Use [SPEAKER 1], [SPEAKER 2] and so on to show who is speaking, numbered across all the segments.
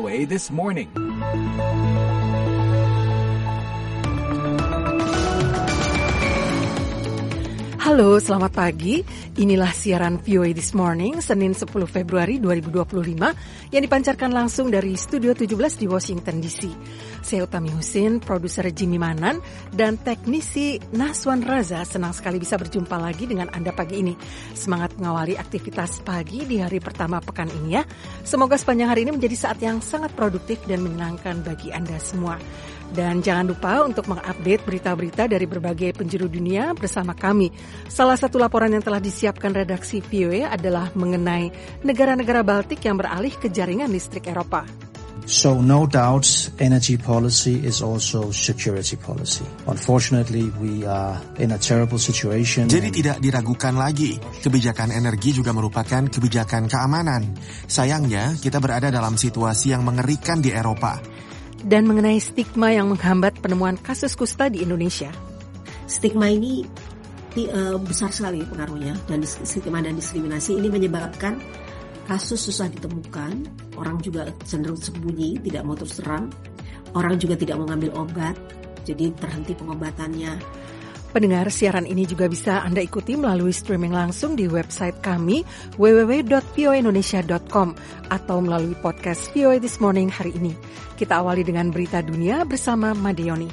[SPEAKER 1] VOA This Morning.
[SPEAKER 2] Halo, selamat pagi. Inilah siaran VOA This Morning, Senin 10 Februari 2025 yang dipancarkan langsung dari Studio 17 di Washington DC. Saya Utami Husin, produser Jimmy Manan, dan teknisi Naswan Raza. Senang sekali bisa berjumpa lagi dengan Anda pagi ini. Semangat mengawali aktivitas pagi di hari pertama pekan ini ya. Semoga sepanjang hari ini menjadi saat yang sangat produktif dan menyenangkan bagi Anda semua. Dan jangan lupa untuk mengupdate berita-berita dari berbagai penjuru dunia bersama kami. Salah satu laporan yang telah disiapkan redaksi VOA adalah mengenai negara-negara Baltik yang beralih ke jaringan listrik Eropa.
[SPEAKER 3] So no doubt energy policy is also security policy. Unfortunately we are in a terrible situation.
[SPEAKER 4] Jadi tidak diragukan lagi, kebijakan energi juga merupakan kebijakan keamanan. Sayangnya kita berada dalam situasi yang mengerikan di Eropa.
[SPEAKER 2] Dan mengenai stigma yang menghambat penemuan kasus kusta di Indonesia.
[SPEAKER 5] Stigma ini besar sekali pengaruhnya, dan stigma dan diskriminasi ini menyebabkan kasus susah ditemukan, orang juga cenderung sembunyi, tidak mau terus terang, orang juga tidak mau ngambil obat, jadi terhenti pengobatannya.
[SPEAKER 2] Pendengar, siaran ini juga bisa Anda ikuti melalui streaming langsung di website kami www.voaindonesia.com atau melalui podcast VOA This Morning hari ini. Kita awali dengan berita dunia bersama Madeoni.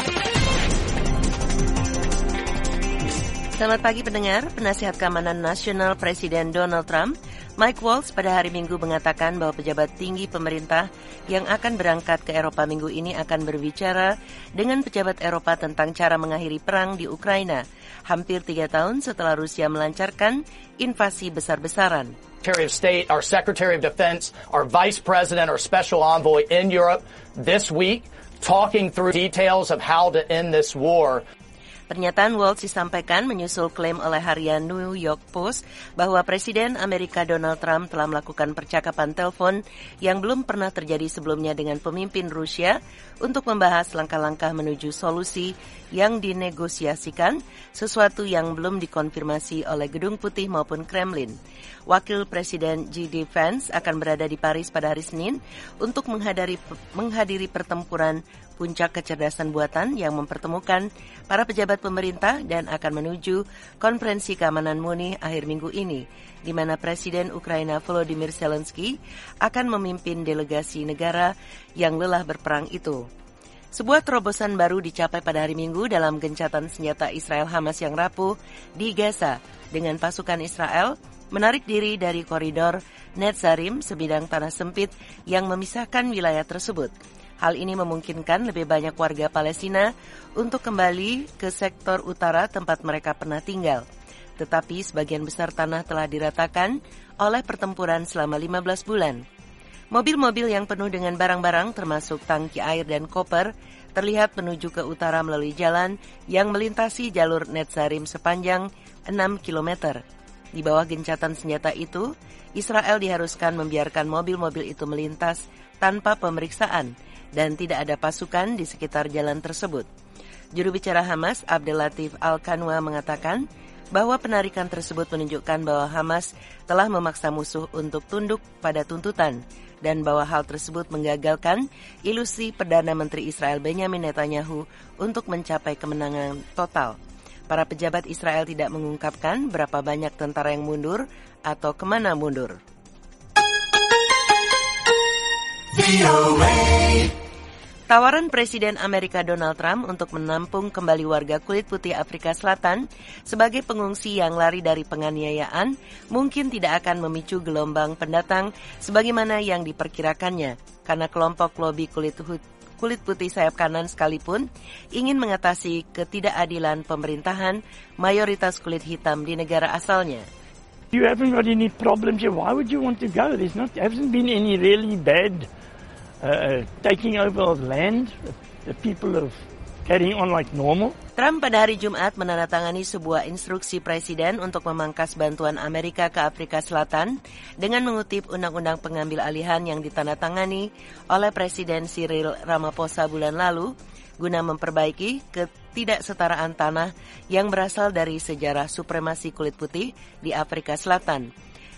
[SPEAKER 6] Selamat pagi pendengar. Penasihat Keamanan Nasional Presiden Donald Trump, Mike Waltz, pada hari Minggu mengatakan bahwa pejabat tinggi pemerintah yang akan berangkat ke Eropa minggu ini akan berbicara dengan pejabat Eropa tentang cara mengakhiri perang di Ukraina, hampir 3 tahun setelah Rusia melancarkan invasi besar-besaran.
[SPEAKER 7] Secretary of State, our Secretary of Defense, our Vice President, our Special Envoy in Europe this week, talking through details of how to end this war.
[SPEAKER 6] Pernyataan Waltz disampaikan menyusul klaim oleh harian New York Post bahwa Presiden Amerika Donald Trump telah melakukan percakapan telepon yang belum pernah terjadi sebelumnya dengan pemimpin Rusia untuk membahas langkah-langkah menuju solusi yang dinegosiasikan, sesuatu yang belum dikonfirmasi oleh Gedung Putih maupun Kremlin. Wakil Presiden J.D. Vance akan berada di Paris pada hari Senin untuk menghadiri pertempuran puncak kecerdasan buatan yang mempertemukan para pejabat pemerintah dan akan menuju konferensi keamanan Munich akhir minggu ini, di mana Presiden Ukraina Volodymyr Zelensky akan memimpin delegasi negara yang lelah berperang itu. Sebuah terobosan baru dicapai pada hari Minggu dalam gencatan senjata Israel-Hamas yang rapuh di Gaza, dengan pasukan Israel menarik diri dari koridor Netzarim, sebidang tanah sempit yang memisahkan wilayah tersebut. Hal ini memungkinkan lebih banyak warga Palestina untuk kembali ke sektor utara tempat mereka pernah tinggal. Tetapi sebagian besar tanah telah diratakan oleh pertempuran selama 15 bulan. Mobil-mobil yang penuh dengan barang-barang termasuk tangki air dan koper terlihat menuju ke utara melalui jalan yang melintasi jalur Netzarim sepanjang 6 km. Di bawah gencatan senjata itu, Israel diharuskan membiarkan mobil-mobil itu melintas tanpa pemeriksaan dan tidak ada pasukan di sekitar jalan tersebut. Juru bicara Hamas, Abdel Latif Al-Kanwa, mengatakan bahwa penarikan tersebut menunjukkan bahwa Hamas telah memaksa musuh untuk tunduk pada tuntutan dan bahwa hal tersebut menggagalkan ilusi Perdana Menteri Israel Benjamin Netanyahu untuk mencapai kemenangan total. Para pejabat Israel tidak mengungkapkan berapa banyak tentara yang mundur atau kemana mundur. Tawaran Presiden Amerika Donald Trump untuk menampung kembali warga kulit putih Afrika Selatan sebagai pengungsi yang lari dari penganiayaan mungkin tidak akan memicu gelombang pendatang sebagaimana yang diperkirakannya, karena kelompok lobi kulit putih sayap kanan sekalipun ingin mengatasi ketidakadilan pemerintahan mayoritas kulit hitam di negara asalnya.
[SPEAKER 8] You haven't got any problems here. Why would you want to go? There hasn't been any really bad taking over of land. The people are carrying on like normal.
[SPEAKER 6] Trump pada hari Jumat menandatangani sebuah instruksi presiden untuk memangkas bantuan Amerika ke Afrika Selatan dengan mengutip undang-undang pengambil alihan yang ditandatangani oleh Presiden Cyril Ramaphosa bulan lalu guna memperbaiki ketidaksetaraan tanah yang berasal dari sejarah supremasi kulit putih di Afrika Selatan.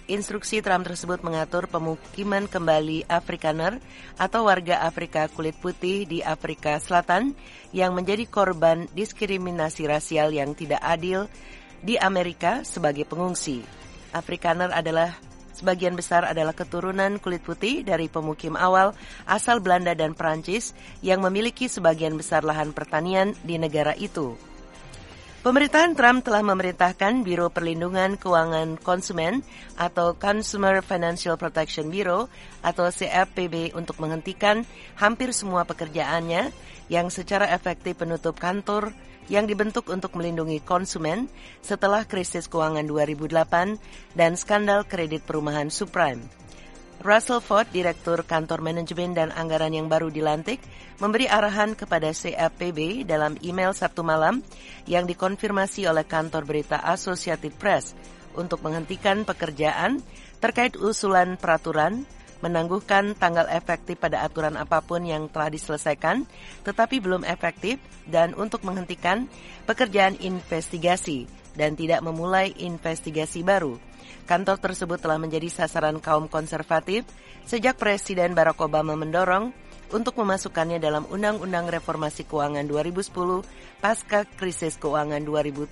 [SPEAKER 6] Instruksi Trump tersebut mengatur pemukiman kembali Afrikaner atau warga Afrika kulit putih di Afrika Selatan yang menjadi korban diskriminasi rasial yang tidak adil di Amerika sebagai pengungsi. Afrikaner sebagian besar adalah keturunan kulit putih dari pemukim awal asal Belanda dan Perancis yang memiliki sebagian besar lahan pertanian di negara itu. Pemerintahan Trump telah memerintahkan Biro Perlindungan Keuangan Konsumen atau Consumer Financial Protection Bureau atau CFPB untuk menghentikan hampir semua pekerjaannya yang secara efektif menutup kantor yang dibentuk untuk melindungi konsumen setelah krisis keuangan 2008 dan skandal kredit perumahan subprime. Russell Ford, Direktur Kantor Manajemen dan Anggaran yang baru dilantik, memberi arahan kepada CFPB dalam email Sabtu malam yang dikonfirmasi oleh kantor berita Associated Press untuk menghentikan pekerjaan terkait usulan peraturan, menangguhkan tanggal efektif pada aturan apapun yang telah diselesaikan tetapi belum efektif, dan untuk menghentikan pekerjaan investigasi dan tidak memulai investigasi baru. Kantor tersebut telah menjadi sasaran kaum konservatif sejak Presiden Barack Obama mendorong untuk memasukkannya dalam Undang-Undang Reformasi Keuangan 2010 pasca krisis keuangan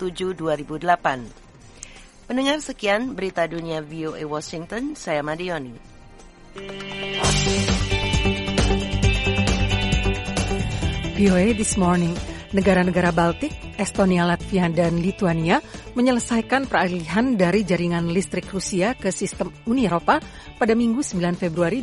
[SPEAKER 6] 2007-2008. Pendengar, sekian berita dunia VOA Washington, saya Madioni.
[SPEAKER 2] VOA This Morning, negara-negara Baltik, Estonia, Latvia, dan Lituania menyelesaikan peralihan dari jaringan listrik Rusia ke sistem Uni Eropa pada Minggu 9 Februari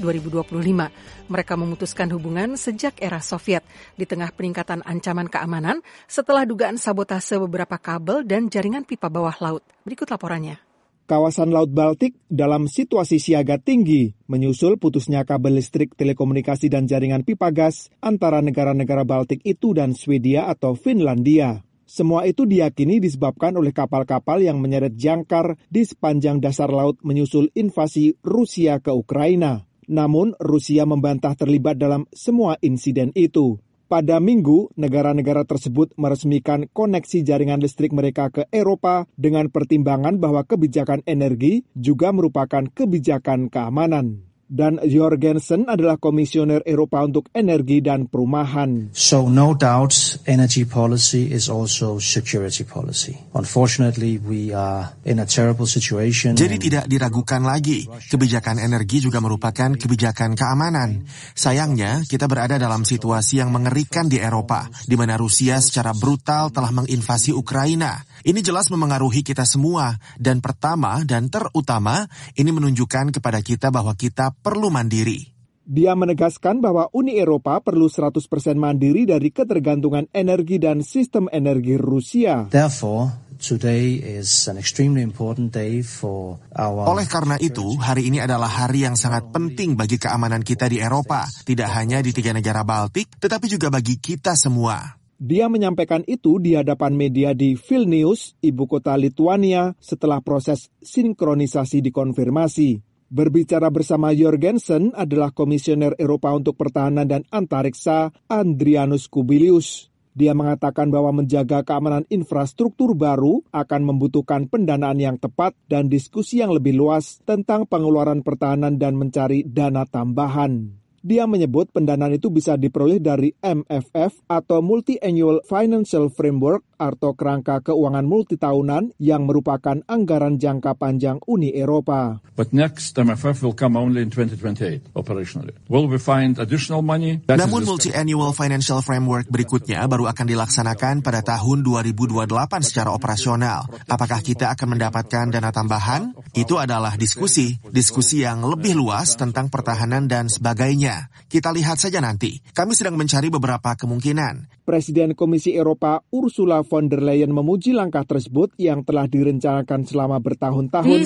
[SPEAKER 2] 2025. Mereka memutuskan hubungan sejak era Soviet di tengah peningkatan ancaman keamanan setelah dugaan sabotase beberapa kabel dan jaringan pipa bawah laut. Berikut laporannya.
[SPEAKER 1] Kawasan Laut Baltik dalam situasi siaga tinggi menyusul putusnya kabel listrik, telekomunikasi, dan jaringan pipa gas antara negara-negara Baltik itu dan Swedia atau Finlandia. Semua itu diyakini disebabkan oleh kapal-kapal yang menyeret jangkar di sepanjang dasar laut menyusul invasi Rusia ke Ukraina. Namun, Rusia membantah terlibat dalam semua insiden itu. Pada Minggu, negara-negara tersebut meresmikan koneksi jaringan listrik mereka ke Eropa dengan pertimbangan bahwa kebijakan energi juga merupakan kebijakan keamanan. Dan Jorgensen adalah Komisioner Eropa untuk Energi dan Perumahan.
[SPEAKER 3] So no doubt energy policy is also security policy. Unfortunately, we are in a terrible situation.
[SPEAKER 4] Jadi tidak diragukan lagi, kebijakan energi juga merupakan kebijakan keamanan. Sayangnya, kita berada dalam situasi yang mengerikan di Eropa, di mana Rusia secara brutal telah menginvasi Ukraina. Ini jelas memengaruhi kita semua, dan pertama dan terutama, ini menunjukkan kepada kita bahwa kita perlu mandiri.
[SPEAKER 1] Dia menegaskan bahwa Uni Eropa perlu 100% mandiri dari ketergantungan energi dan sistem energi Rusia.
[SPEAKER 3] Therefore, today is an extremely important day for our...
[SPEAKER 4] Oleh karena itu, hari ini adalah hari yang sangat penting bagi keamanan kita di Eropa, tidak hanya di 3 negara Baltik, tetapi juga bagi kita semua.
[SPEAKER 1] Dia menyampaikan itu di hadapan media di Vilnius, ibu kota Lituania, setelah proses sinkronisasi dikonfirmasi. Berbicara bersama Jorgensen adalah Komisioner Eropa untuk Pertahanan dan Antariksa, Andrianus Kubilius. Dia mengatakan bahwa menjaga keamanan infrastruktur baru akan membutuhkan pendanaan yang tepat dan diskusi yang lebih luas tentang pengeluaran pertahanan dan mencari dana tambahan. Dia menyebut pendanaan itu bisa diperoleh dari MFF atau Multi-Annual Financial Framework atau kerangka keuangan multitahunan yang merupakan anggaran jangka panjang Uni Eropa.
[SPEAKER 9] But next MFF will come only in 2028 operationally. Will we find additional money?
[SPEAKER 4] Namun Multi-Annual Financial Framework berikutnya baru akan dilaksanakan pada tahun 2028 secara operasional. Apakah kita akan mendapatkan dana tambahan? Itu adalah diskusi yang lebih luas tentang pertahanan dan sebagainya. Kita lihat saja nanti. Kami sedang mencari beberapa kemungkinan.
[SPEAKER 1] Presiden Komisi Eropa Ursula von der Leyen memuji langkah tersebut yang telah direncanakan selama bertahun-tahun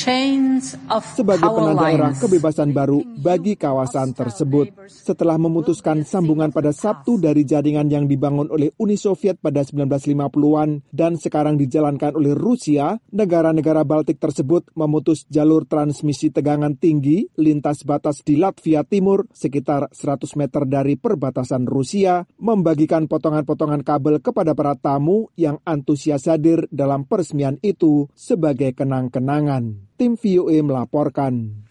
[SPEAKER 1] sebagai penanda era kebebasan baru bagi kawasan tersebut. Setelah memutuskan sambungan pada Sabtu dari jaringan yang dibangun oleh Uni Soviet pada 1950-an dan sekarang dijalankan oleh Rusia, negara-negara Baltik tersebut memutus jalur transmisi tegangan tinggi lintas batas di Latvia Timur sekitar 100 meter dari perbatasan Rusia, membagikan potongan-potongan kabel kepada para tamu yang antusias hadir dalam peresmian itu sebagai kenang-kenangan. Tim VOA melaporkan.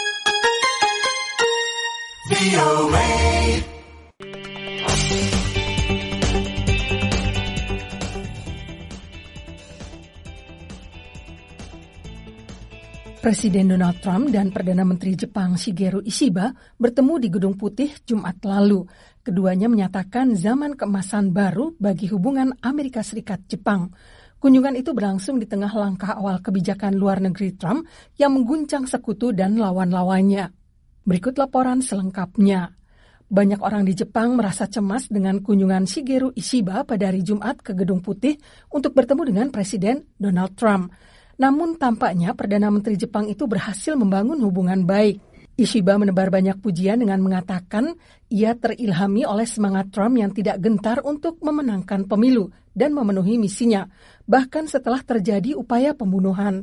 [SPEAKER 2] Presiden Donald Trump dan Perdana Menteri Jepang Shigeru Ishiba bertemu di Gedung Putih Jumat lalu. Keduanya menyatakan zaman keemasan baru bagi hubungan Amerika Serikat-Jepang. Kunjungan itu berlangsung di tengah langkah awal kebijakan luar negeri Trump yang mengguncang sekutu dan lawan-lawannya. Berikut laporan selengkapnya. Banyak orang di Jepang merasa cemas dengan kunjungan Shigeru Ishiba pada hari Jumat ke Gedung Putih untuk bertemu dengan Presiden Donald Trump. Namun tampaknya Perdana Menteri Jepang itu berhasil membangun hubungan baik. Ishiba menebar banyak pujian dengan mengatakan ia terilhami oleh semangat Trump yang tidak gentar untuk memenangkan pemilu dan memenuhi misinya, bahkan setelah terjadi upaya pembunuhan.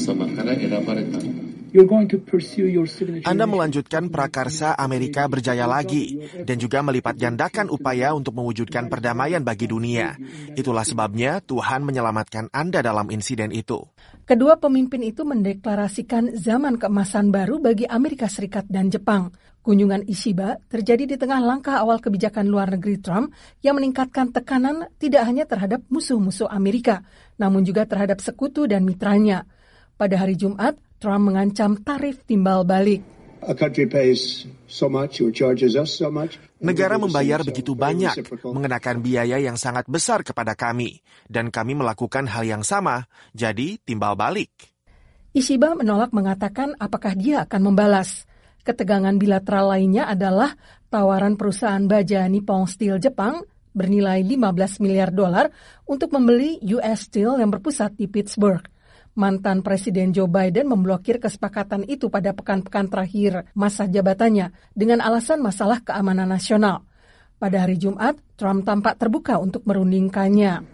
[SPEAKER 4] Anda melanjutkan prakarsa Amerika berjaya lagi dan juga melipat gandakan upaya untuk mewujudkan perdamaian bagi dunia. Itulah sebabnya Tuhan menyelamatkan Anda dalam insiden itu.
[SPEAKER 2] Kedua pemimpin itu mendeklarasikan zaman keemasan baru bagi Amerika Serikat dan Jepang. Kunjungan Ishiba terjadi di tengah langkah awal kebijakan luar negeri Trump yang meningkatkan tekanan tidak hanya terhadap musuh-musuh Amerika, namun juga terhadap sekutu dan mitranya. Pada hari Jumat, Trump mengancam tarif timbal balik.
[SPEAKER 4] Negara membayar begitu banyak, mengenakan biaya yang sangat besar kepada kami, dan kami melakukan hal yang sama, jadi timbal balik.
[SPEAKER 2] Ishiba menolak mengatakan apakah dia akan membalas. Ketegangan bilateral lainnya adalah tawaran perusahaan baja Nippon Steel Jepang bernilai $15 miliar untuk membeli US Steel yang berpusat di Pittsburgh. Mantan Presiden Joe Biden memblokir kesepakatan itu pada pekan-pekan terakhir masa jabatannya dengan alasan masalah keamanan nasional. Pada hari Jumat, Trump tampak terbuka untuk merundingkannya.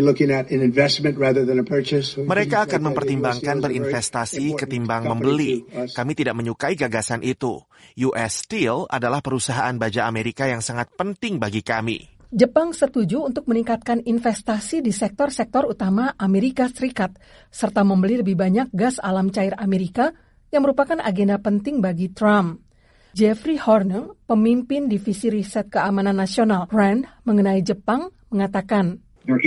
[SPEAKER 4] Mereka akan mempertimbangkan berinvestasi ketimbang membeli. Kami tidak menyukai gagasan itu. US Steel adalah perusahaan baja Amerika yang sangat penting bagi kami.
[SPEAKER 2] Jepang setuju untuk meningkatkan investasi di sektor-sektor utama Amerika Serikat, serta membeli lebih banyak gas alam cair Amerika yang merupakan agenda penting bagi Trump. Jeffrey Horner, pemimpin Divisi Riset Keamanan Nasional RAND mengenai Jepang, mengatakan,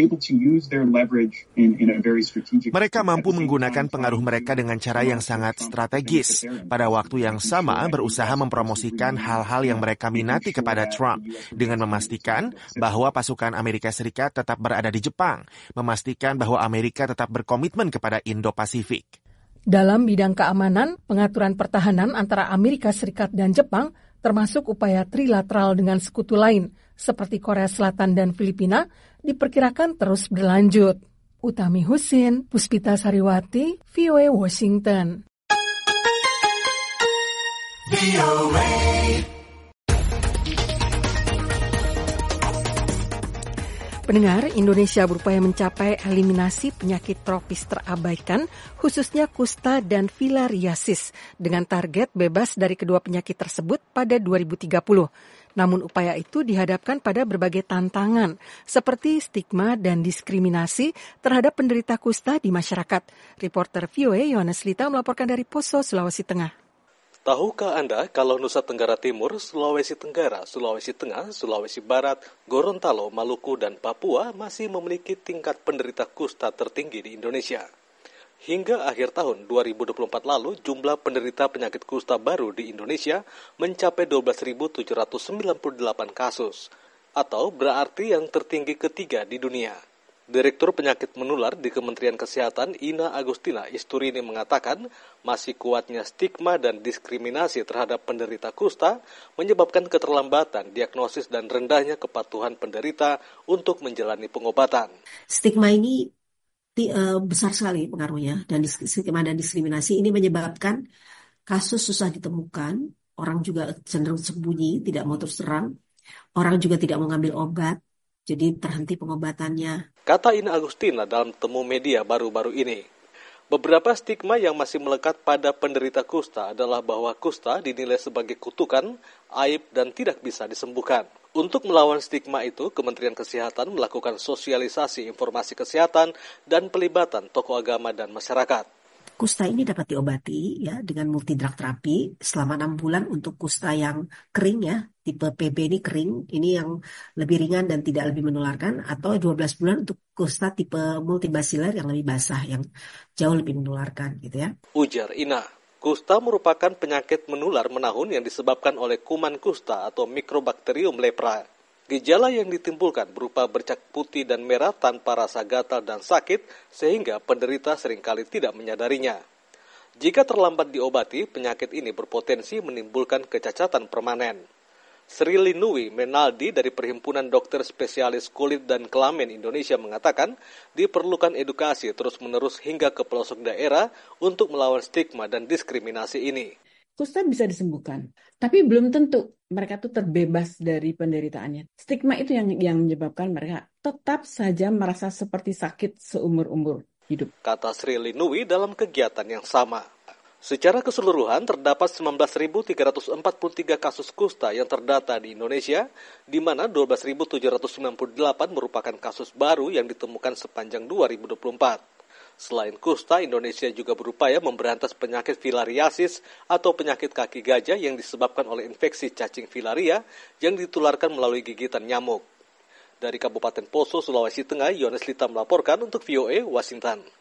[SPEAKER 4] mereka mampu menggunakan pengaruh mereka dengan cara yang sangat strategis. Pada waktu yang sama berusaha mempromosikan hal-hal yang mereka minati kepada Trump dengan memastikan bahwa pasukan Amerika Serikat tetap berada di Jepang, memastikan bahwa Amerika tetap berkomitmen kepada Indo-Pasifik.
[SPEAKER 2] Dalam bidang keamanan, pengaturan pertahanan antara Amerika Serikat dan Jepang termasuk upaya trilateral dengan sekutu lain seperti Korea Selatan dan Filipina diperkirakan terus berlanjut. Utami Husin, Puspita Sariwati, VOA Washington. Pendengar, Indonesia berupaya mencapai eliminasi penyakit tropis terabaikan, khususnya kusta dan filariasis, dengan target bebas dari kedua penyakit tersebut pada 2030. Namun upaya itu dihadapkan pada berbagai tantangan, seperti stigma dan diskriminasi terhadap penderita kusta di masyarakat. Reporter VOA Yohanes Lita melaporkan dari Poso, Sulawesi Tengah.
[SPEAKER 10] Tahukah Anda kalau Nusa Tenggara Timur, Sulawesi Tenggara, Sulawesi Tengah, Sulawesi Barat, Gorontalo, Maluku, dan Papua masih memiliki tingkat penderita kusta tertinggi di Indonesia? Hingga akhir tahun 2024 lalu, jumlah penderita penyakit kusta baru di Indonesia mencapai 12.798 kasus, atau berarti yang tertinggi ketiga di dunia. Direktur Penyakit Menular di Kementerian Kesehatan, Ina Agustina Isturini mengatakan, masih kuatnya stigma dan diskriminasi terhadap penderita kusta menyebabkan keterlambatan diagnosis dan rendahnya kepatuhan penderita untuk menjalani pengobatan.
[SPEAKER 5] Stigma ini besar sekali pengaruhnya, dan stigma dan diskriminasi ini menyebabkan kasus susah ditemukan, orang juga cenderung sembunyi, tidak mau terus terang, orang juga tidak mau ngambil obat, jadi terhenti pengobatannya.
[SPEAKER 10] Kata Ina Agustina dalam temu media baru-baru ini, beberapa stigma yang masih melekat pada penderita kusta adalah bahwa kusta dinilai sebagai kutukan, aib, dan tidak bisa disembuhkan. Untuk melawan stigma itu, Kementerian Kesehatan melakukan sosialisasi informasi kesehatan dan pelibatan tokoh agama dan masyarakat.
[SPEAKER 5] Kusta ini dapat diobati ya dengan multidrug terapi selama 6 bulan untuk kusta yang kering ya, tipe PB ini kering, ini yang lebih ringan dan tidak lebih menularkan, atau 12 bulan untuk kusta tipe multibasilar yang lebih basah, yang jauh lebih menularkan gitu ya.
[SPEAKER 10] Ujar Ina. Kusta merupakan penyakit menular menahun yang disebabkan oleh kuman kusta atau Microbacterium lepra. Gejala yang ditimbulkan berupa bercak putih dan merah tanpa rasa gatal dan sakit, sehingga penderita seringkali tidak menyadarinya. Jika terlambat diobati, penyakit ini berpotensi menimbulkan kecacatan permanen. Sri Linui Menaldi dari Perhimpunan Dokter Spesialis Kulit dan Kelamin Indonesia mengatakan diperlukan edukasi terus-menerus hingga ke pelosok daerah untuk melawan stigma dan diskriminasi ini.
[SPEAKER 11] Kusta bisa disembuhkan, tapi belum tentu mereka tuh terbebas dari penderitaannya. Stigma itu yang menyebabkan mereka tetap saja merasa seperti sakit seumur-umur hidup.
[SPEAKER 10] Kata Sri Linui dalam kegiatan yang sama. Secara keseluruhan, terdapat 19.343 kasus kusta yang terdata di Indonesia, di mana 12.798 merupakan kasus baru yang ditemukan sepanjang 2024. Selain kusta, Indonesia juga berupaya memberantas penyakit filariasis atau penyakit kaki gajah yang disebabkan oleh infeksi cacing filaria yang ditularkan melalui gigitan nyamuk. Dari Kabupaten Poso, Sulawesi Tengah, Yones Lita melaporkan untuk VOA Washington.